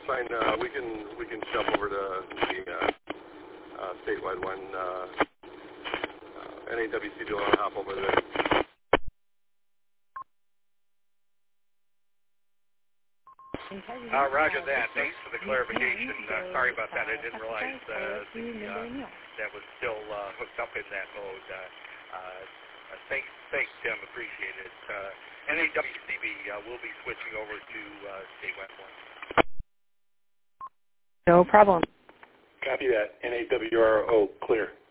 fine. We can jump over to the statewide one. NAWC do want to hop over there. Roger that. Thanks for the clarification. Sorry about that. I didn't realize that was still hooked up in that mode. Thanks, Tim. Appreciate it. NAWCB will be switching over to statewide one. No problem. Copy that. NAWRO, clear.